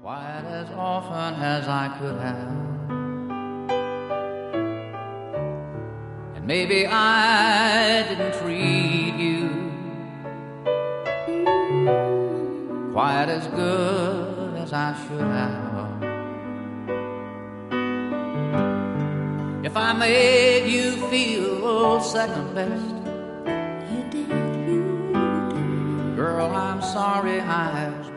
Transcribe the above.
quite as often as I could have. And maybe I didn't treat you quite as good as I should have. If I made you feel second best, you did. girl, I'm sorry I was